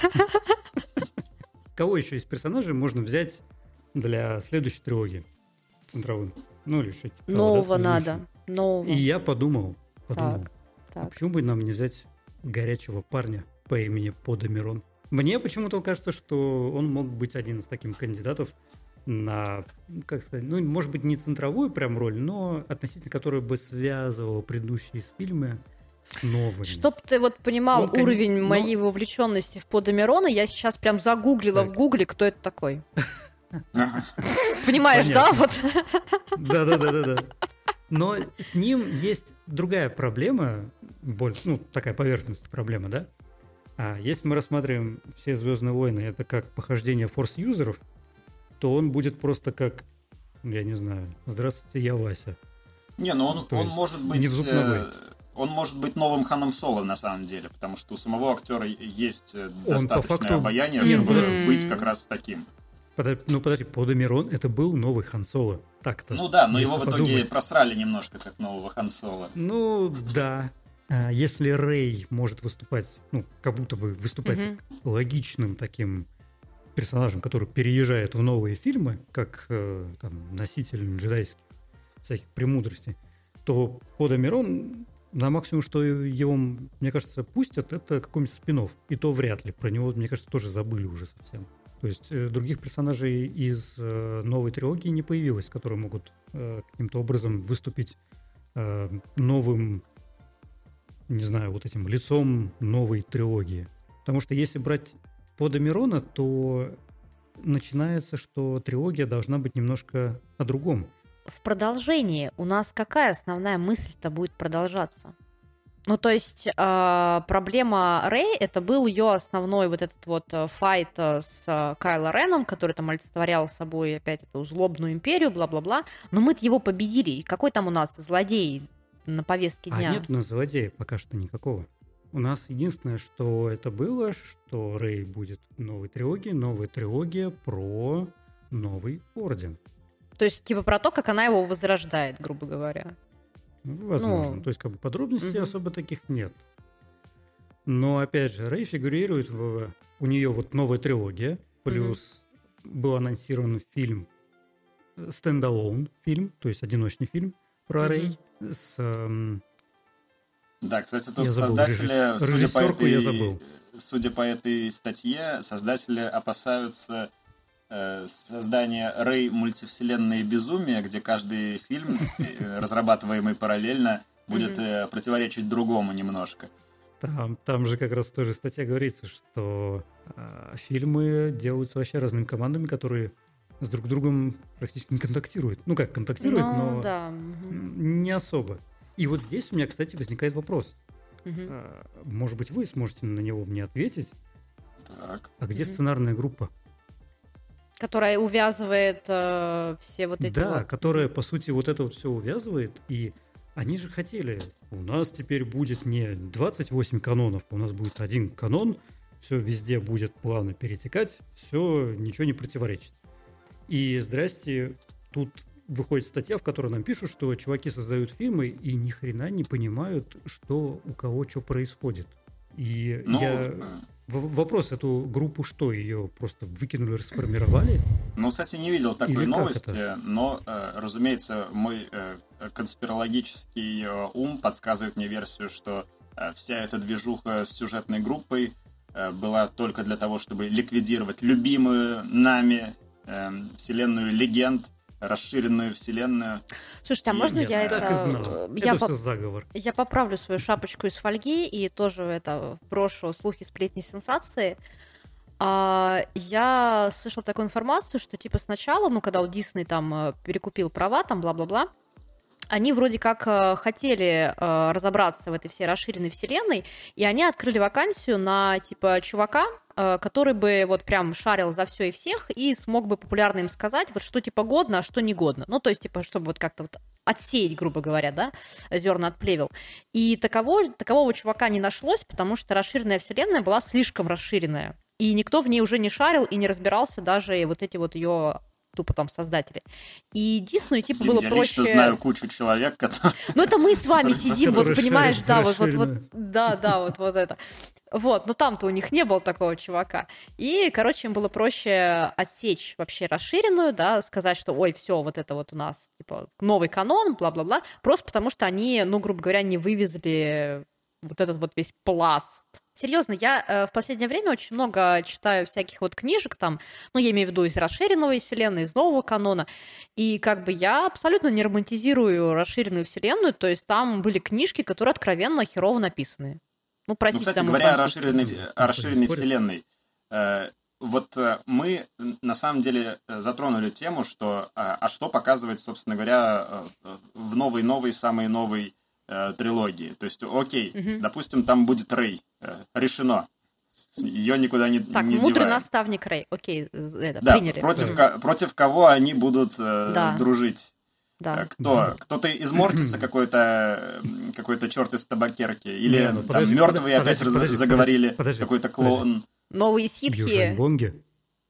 Кого еще из персонажей можно взять для следующей трилогии центровым? Ну или что-то типа. Нового надо. Нового. И я подумал, подумал, Так, а так. почему бы нам не взять горячего парня по имени Подамирон? Мне почему-то кажется, что он мог быть один из таких кандидатов на, как сказать, ну, может быть, не центровую прям роль, но относительно которой бы связывал предыдущие фильмы с новыми. Чтоб ты вот понимал Он, уровень но- моей вовлеченности в Подамирона, я сейчас прям загуглила Так. в гугле, кто это такой. Понимаешь, да? Понятно. Вот. Да-да-да-да-да. Но с ним есть другая проблема, боль- ну, такая поверхностная проблема, да? А если мы рассматриваем все «Звездные войны» это как похождение форс-юзеров, то он будет просто как, я не знаю, здравствуйте, я Вася. Не, ну он, То он есть может быть... не в зуб э, ногой. Он может быть новым Ханом Соло на самом деле, потому что у самого актера есть э, Он по достаточное факту- обаяние, Нет, чтобы подожди. быть как раз таким. Подо- Ну, подожди, Подамирон это был новый Хан Соло. Так-то. Ну да, но если его в итоге подумать. просрали немножко как нового Хан Соло. Ну, да. А если Рей может выступать, ну, как будто бы выступать Мгм. как логичным таким персонажем, который переезжает в новые фильмы, как э, там, носитель джедайских всяких премудростей, то Подамирон на максимум, что его, мне кажется, пустят, это какой-нибудь спин-офф. И то вряд ли. Про него, мне кажется, тоже забыли уже совсем. То есть э, других персонажей из э, новой трилогии не появилось, которые могут э, каким-то образом выступить э, новым, не знаю, вот этим лицом новой трилогии. Потому что если брать Подамирона, то начинается, что трилогия должна быть немножко о другом. В продолжении у нас какая основная мысль-то будет продолжаться? Ну, то есть э, проблема Рей — это был ее основной вот этот вот э, файт э, с э, Кайло Реном, который там олицетворял собой опять эту злобную империю, бла-бла-бла. Но мы-то его победили. И какой там у нас злодей на повестке А дня? нет у нас злодея пока что никакого. У нас единственное, что это было, что Рей будет в новой трилогии. Новая трилогия про новый орден. То есть типа про то, как она его возрождает, грубо говоря. Ну, возможно. Ну, То есть, как бы подробностей мгм. особо таких нет. Но, опять же, Рей фигурирует в... У нее вот новая трилогия, плюс был анонсирован фильм, стендалон фильм, то есть одиночный фильм про Мгм. Рей с... эм, Да, кстати, тут Я забыл, создатели, режисс- судя по режиссерку этой, я забыл. судя по этой статье, создатели опасаются э, создания Рей мультивселенной безумия, где каждый фильм, э, разрабатываемый параллельно, будет Мгм. э, противоречить другому немножко. Там, там же как раз в той же статье говорится, что а, фильмы делаются вообще разными командами, которые с друг другом практически не контактируют. Ну как, контактируют, Ну, но да. мгм, м, не особо. И вот здесь у меня, кстати, возникает вопрос. мгм. А, может быть, вы сможете на него мне ответить. Так. А где Мгм. сценарная группа? Которая увязывает э, все вот эти Да, вот... которая, по сути, вот это вот все увязывает. И они же хотели, у нас теперь будет не двадцать восемь канонов, у нас будет один канон, все везде будет плавно перетекать, все, ничего не противоречит. И здрасте, тут выходит статья, в которой нам пишут, что чуваки создают фильмы и ни хрена не понимают, что у кого что происходит. И Ну, я... э, В- вопрос, эту группу что, ее просто выкинули, расформировали? ну, кстати, не видел такой Или как новости, это? но, э, разумеется, мой э, конспирологический э, ум подсказывает мне версию, что э, вся эта движуха с сюжетной группой э, была только для того, чтобы ликвидировать любимую нами э, вселенную легенд, расширенную вселенную. Слушайте, а И можно нет, я я это... Так и знал. Я, Это по- все заговор. я поправлю свою шапочку из фольги и тоже это брошу слухи, сплетни, сенсации. А, я слышала такую информацию, что типа сначала, ну, когда у Дисней там э, перекупил права, там бла-бла-бла, они вроде как э, хотели э, разобраться в этой всей расширенной вселенной, и они открыли вакансию на, типа, чувака, э, который бы вот прям шарил за все и всех и смог бы популярно им сказать, вот что, типа, годно, а что не годно. Ну, то есть, типа, чтобы вот как-то вот отсеять, грубо говоря, да, зерна от плевел. И таково, такового чувака не нашлось, потому что расширенная вселенная была слишком расширенная. И никто в ней уже не шарил и не разбирался, даже вот эти вот ее тупо там создатели. И Диснею, типа, было Я проще... лично знаю кучу человек, которые... Ну, это мы с вами сидим, вот, Которые понимаешь, шарят да, вот, вот, вот, расширенно. да, да, вот, вот это. Вот, но там-то у них не было такого чувака. И, короче, им было проще отсечь вообще расширенную, да, сказать, что, ой, все, вот это вот у нас, типа, новый канон, бла-бла-бла, просто потому что они, ну, грубо говоря, не вывезли вот этот вот весь пласт. Серьезно, я э, в последнее время очень много читаю всяких вот книжек там, ну, я имею в виду из расширенного вселенной, из нового канона, и как бы я абсолютно не романтизирую расширенную вселенную, то есть там были книжки, которые откровенно херово написаны. Ну, простите, Ну, кстати за мой говоря, о французский. расширенной, Никто не о расширенной спорит. вселенной. Э, Вот э, мы н- на самом деле э, затронули тему, что а а что показывает, собственно говоря, э, э, в новой-новой, самой новой э, трилогии. То есть, окей, Мгм. допустим, там будет Рэй. Э, решено. Ее никуда не, Так, не мудрый деваем. наставник Рэй, окей, з- это, Да, приняли. против, Мгм. ко- против кого они будут э, Да. дружить? Э, Да. Кто? Да. Кто-то из Мортиса какой-то, м, какой-то черт из табакерки? Или Не, ну там подожди, мертвые подожди, опять раз- подожди, заговорили? подожди, Какой-то подожди. клоун? Новые Южань ситхи. Вонги.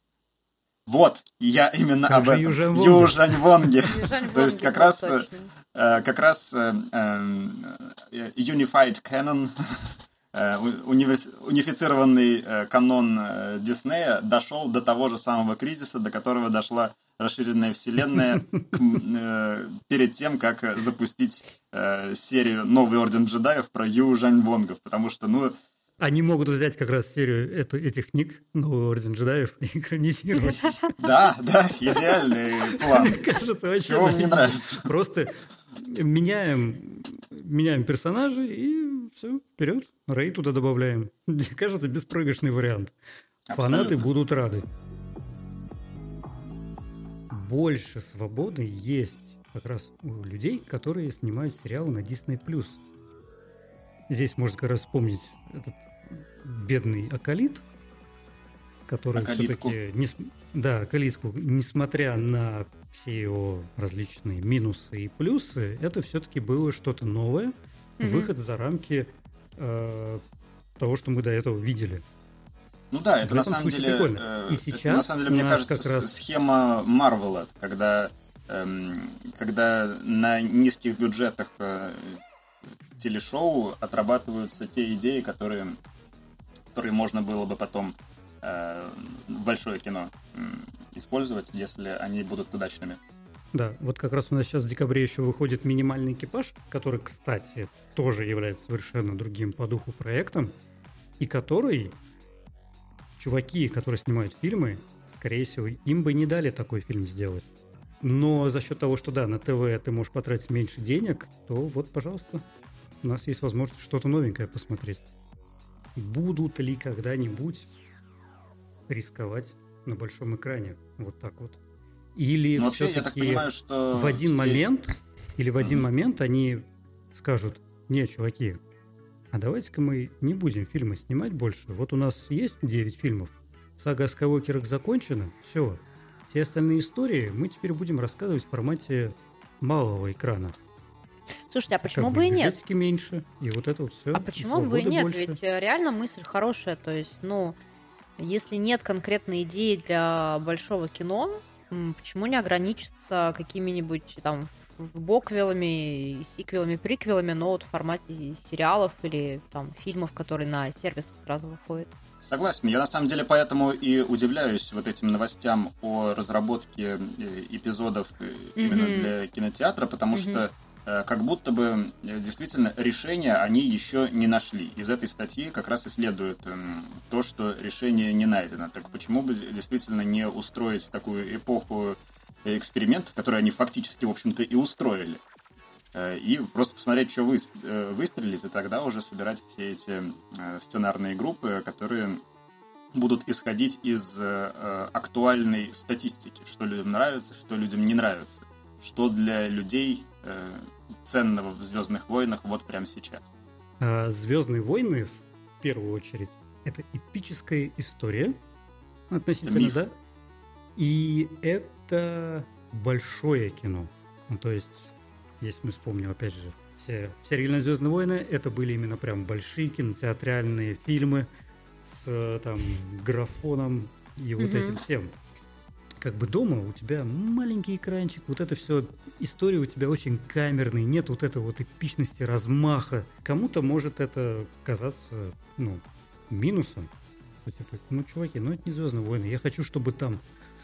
Вот, я именно Как об же этом. Южань Вонги? Южань Вонги. Южань То есть Вонги как был, раз, точно. э, как раз э, э, Unified Canon, э, у- универс- унифицированный э, канон э, Диснея дошел до того же самого кризиса, до которого дошла расширенная вселенная к м, э, перед тем, как э, запустить э, серию «Новый Орден Джедаев» про Южань Вонгов, потому что, ну, Они могут взять как раз серию эту, этих книг, Новый Орден Джедаев, и экранизировать. да, да, идеальный план. Мне кажется, вообще Чего мне отлично. нравится. Просто меняем, меняем персонажей и все, вперед. Рэй туда добавляем. Мне кажется, беспроигрышный вариант. Фанаты Абсолютно. будут рады. Больше свободы есть как раз у людей, которые снимают сериалы на Disney+. Здесь можно как раз вспомнить этот бедный Акалит, который Акалитку. все-таки, да, Акалитку, несмотря на все его различные минусы и плюсы, это все-таки было что-то новое, Мгм. выход за рамки э, того, что мы до этого видели. Ну да, В это на этом самом случае деле, прикольно. э, И это, сейчас на самом деле, у мне нас кажется, как раз- с- схема Марвела, когда, эм, когда на низких бюджетах э, телешоу отрабатываются те идеи, которые, которые можно было бы потом э, в большое кино м, использовать, если они будут удачными. Да, вот как раз у нас сейчас в декабре еще выходит «Минимальный экипаж», который, кстати, тоже является совершенно другим по духу проектом, и который чуваки, которые снимают фильмы, скорее всего, им бы не дали такой фильм сделать. Но за счет того, что да, на ТВ ты можешь потратить меньше денег, то вот, пожалуйста, у нас есть возможность что-то новенькое посмотреть. Будут ли когда-нибудь рисковать на большом экране? Вот так вот. Или Но вообще, я так все-таки понимаю, что в один все- момент, или в один Мгм. момент они скажут: не, чуваки, а давайте-ка мы не будем фильмы снимать больше. Вот у нас есть девять фильмов, сага о Скайуокерах закончена, все. Все остальные истории мы теперь будем рассказывать в формате малого экрана. Слушайте, а почему Как бы и нет? бюджетики меньше, и вот это вот все. А почему бы и нет? Ведь э, реально мысль хорошая. То есть, ну, если нет конкретной идеи для большого кино, м, почему не ограничиться какими-нибудь там в- боквелами, сиквелами, приквелами, но вот в формате сериалов или там фильмов, которые на сервисах сразу выходят? Согласен. Я на самом деле поэтому и удивляюсь вот этим новостям о разработке э, эпизодов э, именно Мгм. для кинотеатра, потому Мгм. что э, как будто бы э, действительно решения они еще не нашли. Из этой статьи как раз и следует эм, то, что решение не найдено. Так почему бы действительно не устроить такую эпоху экспериментов, которые они фактически, в общем-то, и устроили? Э, И просто посмотреть, что вы, э, выстрелит, и тогда уже собирать все эти э, сценарные группы, которые будут исходить из э, э, актуальной статистики, что людям нравится, что людям не нравится. что для людей э, ценного в «Звездных войнах» вот прямо сейчас. А «Звездные войны», в первую очередь, это эпическая история, относительно, Миф. да? И это большое кино. Ну, то есть, если мы вспомним, опять же, все, все оригинальные «Звездные войны», это были именно прям большие кинотеатральные фильмы с там графоном и вот Мгм. этим всем. Как бы дома у тебя маленький экранчик, вот это все, история у тебя очень камерная, нет вот этой вот эпичности, размаха. Кому-то может это казаться, ну, минусом. Что, типа, ну, чуваки, ну это не «Звездные войны». Я хочу, чтобы там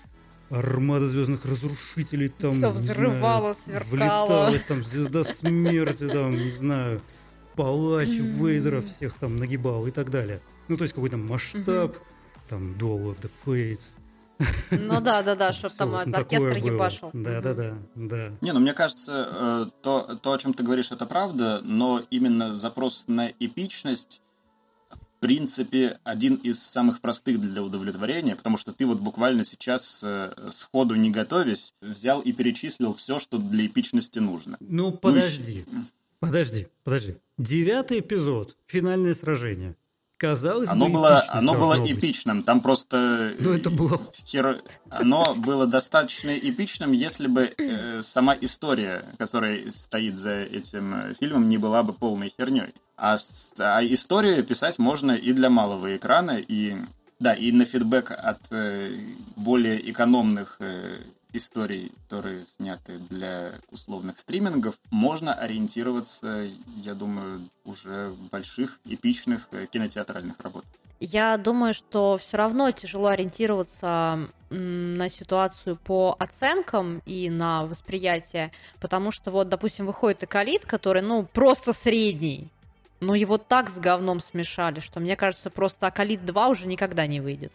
армада звездных разрушителей там, Всё не взрывало, знаю, сверкало. влеталась, там звезда смерти, там, не знаю, палач Вейдера всех там нагибал и так далее. Ну, то есть какой-то масштаб, там, Duel of the Fates. Ну да, да, да, чтобы Всё там вот от оркестра такое было. ебашил. Да, Мгм. да, да, да. Не, ну мне кажется, э, то, то, о чем ты говоришь, это правда, но именно запрос на эпичность, в принципе, один из самых простых для удовлетворения, потому что ты вот буквально сейчас, э, сходу не готовясь, взял и перечислил все, что для эпичности нужно. Ну, Ну, и- подожди, подожди, подожди. Девятый эпизод, финальное сражение. Казалось Оно бы, было, эпичность оно было должно быть. эпичным, там просто... Ну, это было... Херо- Оно было достаточно эпичным, если бы э, сама история, которая стоит за этим э, фильмом, не была бы полной херней. А, с- а историю писать можно и для малого экрана, и да, и на фидбэк от э, более экономных э, историй, которые сняты для условных стримингов, можно ориентироваться, я думаю, уже в больших, эпичных э, кинотеатральных работах. Я думаю, что все равно тяжело ориентироваться м, на ситуацию по оценкам и на восприятие, потому что вот, допустим, выходит Акалит, который, ну, просто средний, но его так с говном смешали, что, мне кажется, просто Акалит два уже никогда не выйдет.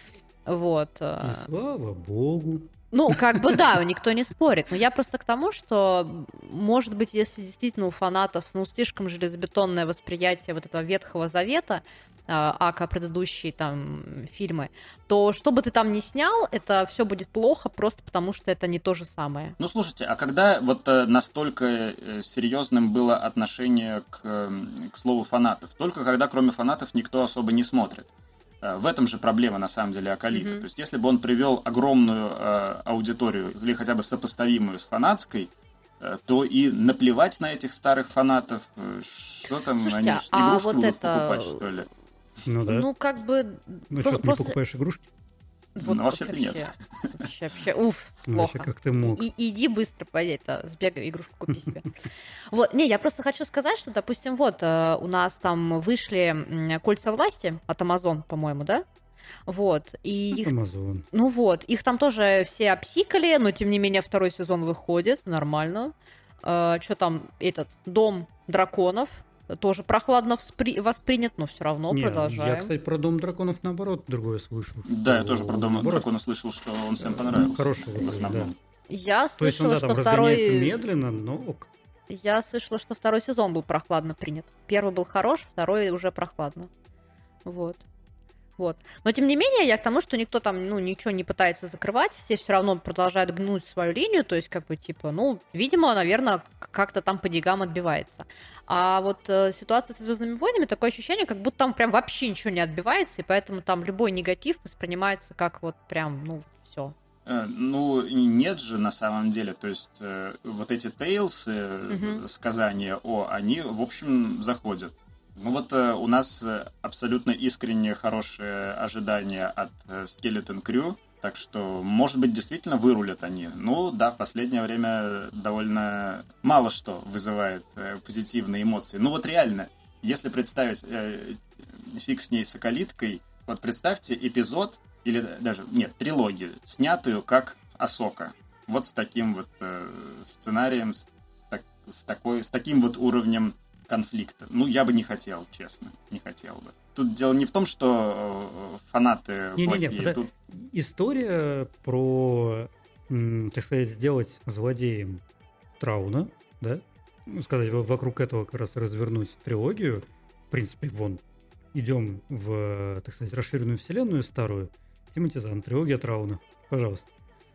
Вот. э. И слава богу. Ну, как бы да, никто не спорит. Но я просто к тому, что, может быть, если действительно у фанатов, ну, слишком железобетонное восприятие вот этого Ветхого Завета, а, ака предыдущие там фильмы, то что бы ты там ни снял, это все будет плохо просто потому, что это не то же самое. Ну, слушайте, а когда вот э, настолько э, серьезным было отношение к, э, к слову фанатов? Только когда кроме фанатов никто особо не смотрит. Э, В этом же проблема, на самом деле, Акалита. Мгм. То есть, если бы он привел огромную э, аудиторию, или хотя бы сопоставимую с фанатской, э, то и наплевать на этих старых фанатов, э, что там, Слушайте, они ж а игрушки вот будут это- покупать, что ли? Ну да. Ну, Ну, как бы... что, просто- ты не покупаешь игрушки? Вот Ну, вообще-то вообще, нет. вообще, вообще, уф, Ну, вообще, плохо. как ты мог? И, и- иди быстро, поедь, сбегай, игрушку купи себе. Вот, не, я просто хочу сказать, что, допустим, вот э, у нас там вышли м, «Кольца власти» от Amazon, по-моему, да? Вот, и их, Amazon. ну вот, их там тоже все обсикали, но тем не менее второй сезон выходит, нормально. Что там, этот, «Дом драконов», тоже прохладно вспри- воспринят, но все равно Не, продолжаем. я, кстати, про Дом драконов наоборот другое слышал. Да, я что тоже про Дом наоборот, дракона слышал, что он всем э, понравился. Хороший в отзыв, основном. да. Я То есть он, слышала, да, там что разгоняется второй... медленно, но ок. Я слышала, что второй сезон был прохладно принят. Первый был хорош, второй уже прохладно. Вот. Вот. Но тем не менее, я к тому, что никто там, ну, ничего не пытается закрывать, все все равно продолжают гнуть свою линию, то есть, как бы, типа, ну, видимо, наверное, как-то там по деньгам отбивается. А вот э, ситуация со «Звездными войнами», такое ощущение, как будто там прям вообще ничего не отбивается, и поэтому там любой негатив воспринимается как вот прям, ну, все. Э, Ну, и нет же на самом деле. То есть э, вот эти тейлсы, э, Мгм. сказания о, они, в общем, заходят. Ну вот э, у нас э, абсолютно искренне хорошие ожидания от э, Skeleton Crew, так что, может быть, действительно вырулят они. Ну да, в последнее время довольно мало что вызывает э, позитивные эмоции. Ну вот реально, если представить э, фиг с ней с Акалиткой, вот представьте эпизод, или даже, нет, трилогию, снятую как Асока. Вот с таким вот э, сценарием, с, так- с такой, с таким вот уровнем конфликта. Ну, я бы не хотел, честно, не хотел бы. Тут дело не в том, что э, фанаты Не-не-не, плохие. пода- Тут история про, м, так сказать, сделать злодеем Трауна, да? Ну, сказать, во- вокруг этого как раз развернуть трилогию. В принципе, вон, идем в, так сказать, расширенную вселенную старую. Тимоти Зан, трилогия Трауна. Пожалуйста.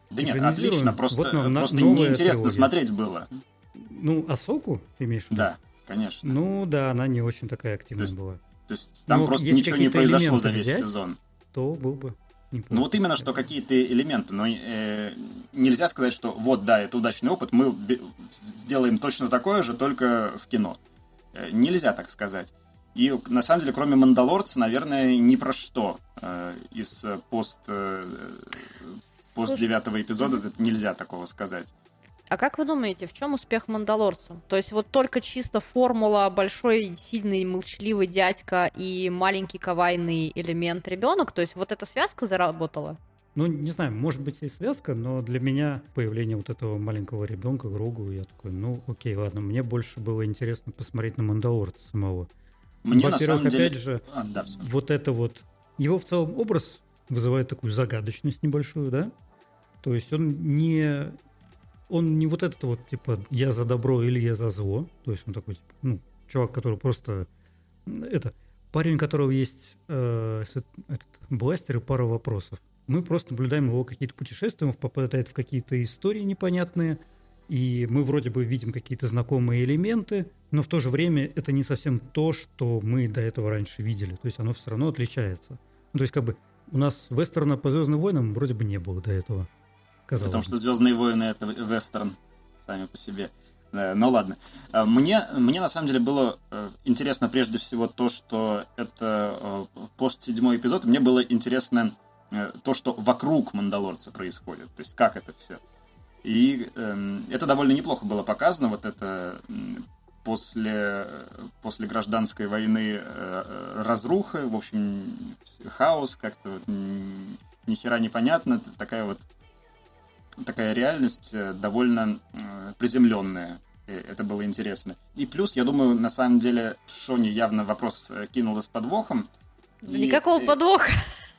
Да нет, отлично, просто, вот нам просто неинтересно трилогия. Смотреть было. Ну, Асоку ты имеешь в виду? Да, конечно. Ну да, она не очень такая активная то есть, была. То есть там Но просто ничего не произошло за весь взять, сезон. То был бы неплохо. Ну вот именно, что какие-то элементы, но э, нельзя сказать, что вот, да, это удачный опыт, мы сделаем точно такое же, только в кино. Э, нельзя так сказать. И на самом деле, кроме «Мандалорца», наверное, ни про что э, из пост, э, пост девятого эпизода mm-hmm. нельзя такого сказать. А как вы думаете, в чем успех «Мандалорца»? То есть вот только чисто формула большой, сильный, молчаливый дядька и маленький кавайный элемент ребенок? То есть вот эта связка заработала? Ну, не знаю, может быть и связка, но для меня появление вот этого маленького ребенка Грогу, я такой, ну окей, ладно, мне больше было интересно посмотреть на «Мандалорца» самого. Мне Во-первых, на самом опять деле... же, а, да, вот это вот, его в целом образ вызывает такую загадочность небольшую, да? То есть он не... Он не вот этот вот, типа, я за добро или я за зло. То есть он такой, типа, ну, чувак, который просто... Это, парень, у которого есть э, этот, бластер и пара вопросов. Мы просто наблюдаем его какие-то путешествия, он попадает в какие-то истории непонятные, и мы вроде бы видим какие-то знакомые элементы, но в то же время это не совсем то, что мы до этого раньше видели. То есть оно все равно отличается. Ну, то есть как бы у нас вестерна по «Звездным войнам» вроде бы не было до этого. Казалось Потому бы. что «Звездные войны» — это вестерн сами по себе. Ну ладно. Мне, мне на самом деле было интересно прежде всего то, что это пост седьмой эпизод. Мне было интересно то, что вокруг «Мандалорца» происходит. То есть как это все. И э, это довольно неплохо было показано. Вот это после, после гражданской войны э, разруха, в общем, хаос, как-то вот, ни хера непонятно. Такая вот такая реальность довольно э, приземленная. И это было интересно. И плюс, я думаю, на самом деле, Шони явно вопрос кинула с подвохом. И, Никакого подвоха.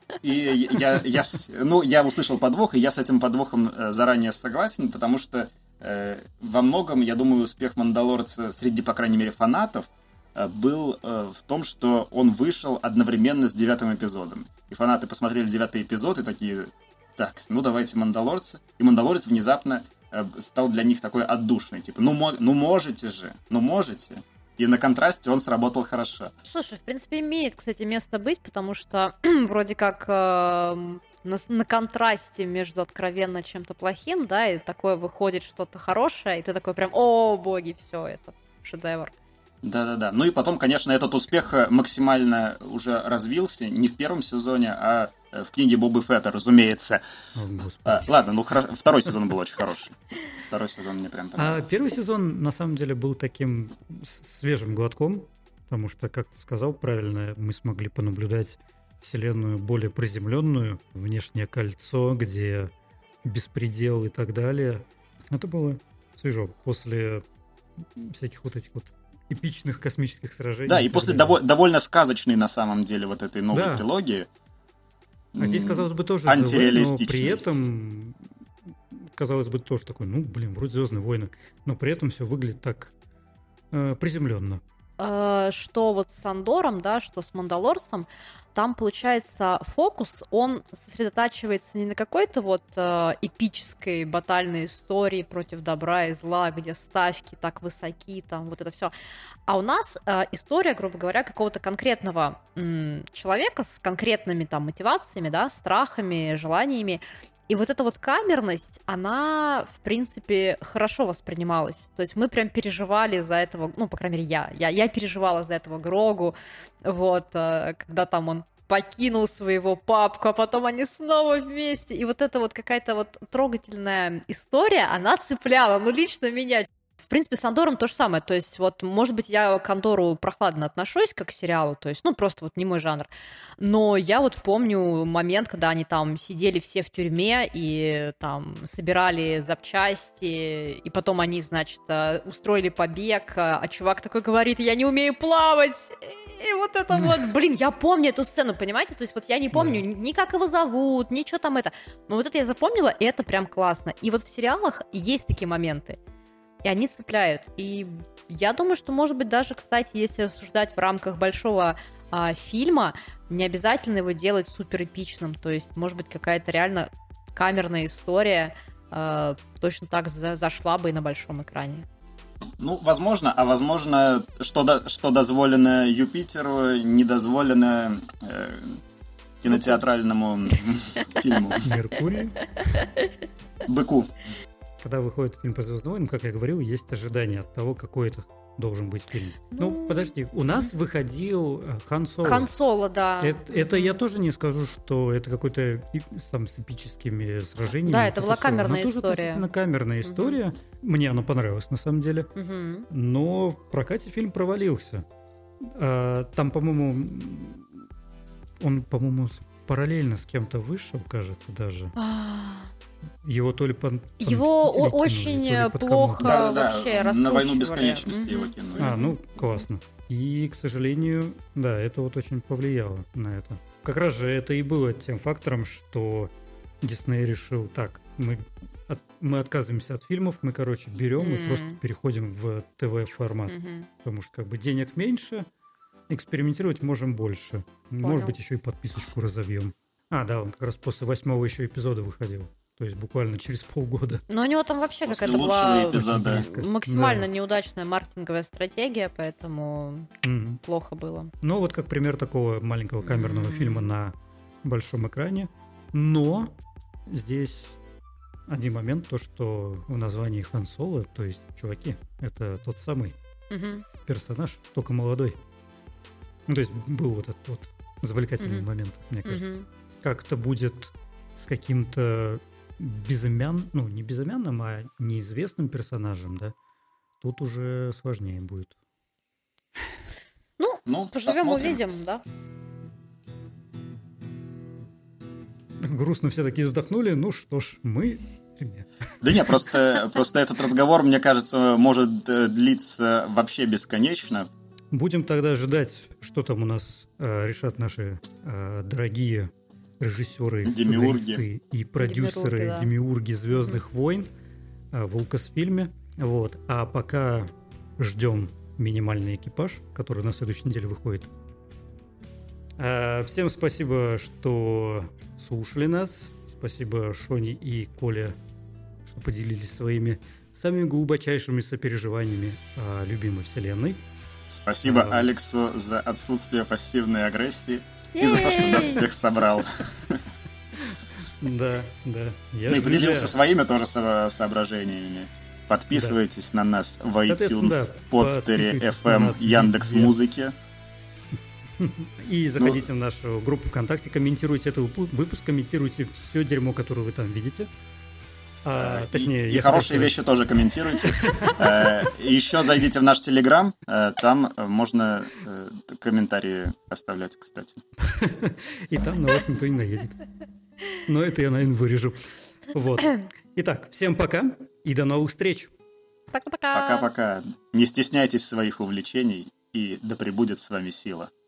И я, я, ну, я услышал подвох, и я с этим подвохом заранее согласен, потому что э, во многом, я думаю, успех «Мандалорца» среди, по крайней мере, фанатов э, был э, в том, что он вышел одновременно с девятым эпизодом. И фанаты посмотрели девятый эпизод и такие... Так, ну давайте «Мандалорца». И «Мандалорец» внезапно э, стал для них такой отдушный. Типа, ну, мо- ну можете же, ну можете. И на контрасте он сработал хорошо. Слушай, в принципе, имеет, кстати, место быть, потому что вроде как э, на, на контрасте между откровенно чем-то плохим, да, и такое выходит что-то хорошее, и ты такой прям, о, боги, все, это шедевр. Да-да-да. Ну и потом, конечно, этот успех максимально уже развился не в первом сезоне, а в книге Боба Фетта, разумеется. О, а, ладно, ну хоро... второй сезон был очень хороший. Второй сезон мне прям понравился. А первый сезон, на самом деле, был таким свежим глотком, потому что, как ты сказал правильно, мы смогли понаблюдать вселенную более приземленную, внешнее кольцо, где беспредел и так далее. Это было свежо. После всяких вот этих вот эпичных космических сражений. Да, и, и после дово- довольно сказочной, на самом деле, вот этой новой да. трилогии. А здесь, казалось бы, тоже антиреалистичный. Но при этом, казалось бы, тоже такой, ну, блин, вроде «Звездные войны», но при этом все выглядит так э, приземленно. Что вот с Андором, да, что с «Мандалорцем», там, получается, фокус, он сосредотачивается не на какой-то вот э, эпической батальной истории против добра и зла, где ставки так высоки, там вот это все, а у нас э, история, грубо говоря, какого-то конкретного м- человека с конкретными там мотивациями, да, страхами, желаниями. И вот эта вот камерность, она, в принципе, хорошо воспринималась. То есть мы прям переживали за этого, ну, по крайней мере, я. Я, я переживала за этого Грогу, вот, когда там он покинул своего папку, а потом они снова вместе. И вот эта вот какая-то вот трогательная история, она цепляла, ну, лично меня. В принципе, с Андором то же самое. То есть, вот, может быть, я к Андору прохладно отношусь, как к сериалу, то есть, ну, просто вот не мой жанр. Но я вот помню момент, когда они там сидели все в тюрьме и там собирали запчасти, и потом они, значит, устроили побег, а чувак такой говорит, я не умею плавать. И вот это вот, блин, я помню эту сцену, понимаете? То есть вот я не помню ни как его зовут, ничего там это. Но вот это я запомнила, и это прям классно. И вот в сериалах есть такие моменты. И они цепляют. И я думаю, что, может быть, даже, кстати, если рассуждать в рамках большого а, фильма, не обязательно его делать супер эпичным. То есть, может быть, какая-то реально камерная история э, точно так за- зашла бы и на большом экране. Ну, возможно, а возможно, что, до, что дозволено Юпитеру, не дозволено э, кинотеатральному фильму. Меркурий. Быку. Когда выходит фильм по «Звездным войнам», как я говорил, есть ожидания от того, какой это должен быть фильм. Ну, Ну, подожди, у нас выходил э, Хан Соло. Хан Соло, да. Это, это я тоже не скажу, что это какой-то и- там с эпическими сражениями. Да, это была всё. камерная Она тоже история. относительно камерная Мгм. история. Мне она понравилась на самом деле. Мгм. Но в прокате фильм провалился. А, там, по-моему, он, по-моему, с- параллельно с кем-то вышел, кажется, даже. А, Его то ли под, под Его «Мстители» о- кинули, очень то ли под плохо кого-то. Да-да-да, вообще на «Войну раскручивали. бесконечности его Мгм. кинули. А, ну, классно. И, к сожалению, да, это вот очень повлияло на это. Как раз же это и было тем фактором, что Дисней решил, так, мы, от- мы отказываемся от фильмов, мы, короче, берем и М. просто переходим в ТВ-формат. Мгм. Потому что как бы денег меньше, экспериментировать можем больше. Может Понял. быть, еще и подписочку разовьем. А, да, он как раз после восьмого еще эпизода выходил. То есть буквально через полгода. Но у него там вообще После какая-то лучшего была эпизода. Очень близко. максимально Да. неудачная маркетинговая стратегия, поэтому Мгм. плохо было. Ну, вот как пример такого маленького камерного М. фильма на большом экране. Но здесь один момент, то, что в названии Хан Соло, то есть, чуваки, это тот самый Мгм. персонаж, только молодой. Ну, то есть был вот этот вот завлекательный Мгм. момент, мне кажется. Мгм. Как это будет с каким-то безымян, ну, не безымянным, а неизвестным персонажем, да, тут уже сложнее будет. Ну, Ну, поживем, посмотрим. увидим, да? Грустно все такие вздохнули, ну что ж, мы... Да не, просто, просто этот разговор, мне кажется, может э, длиться вообще бесконечно. Будем тогда ожидать, что там у нас э, решат наши э, дорогие режиссеры, Демиурги. сценаристы и продюсеры, Демиурги, да. демиурги «Звездных войн» э, в Лукасфильме. Вот. А пока ждем минимальный экипаж, который на следующей неделе выходит. Э, всем спасибо, что слушали нас. Спасибо Шоне и Коле, что поделились своими самыми глубочайшими сопереживаниями о любимой вселенной. Спасибо А. Алексу за отсутствие пассивной агрессии и за то, что нас Ей! всех собрал. Да, да. Я Ну и ж поделился любя- своими тоже со- соображениями. Подписывайтесь на нас в Соответственно, iTunes, да, Подстере, подписывайтесь на эф эм, нас Яндекс везде. Музыке. И заходите в нашу группу ВКонтакте, комментируйте этот выпу- выпуск, комментируйте все дерьмо, которое вы там видите. А, Э, точнее, и, я и хотел хорошие сказать- вещи тоже комментируйте. Э, Еще зайдите в наш Телеграм, э, там э, можно э, комментарии оставлять, кстати. И там на вас никто не наедет. Но это я, наверное, вырежу. Вот. Итак, всем пока и до новых встреч. Пока-пока. Пока-пока. Не стесняйтесь своих увлечений, и да пребудет с вами сила.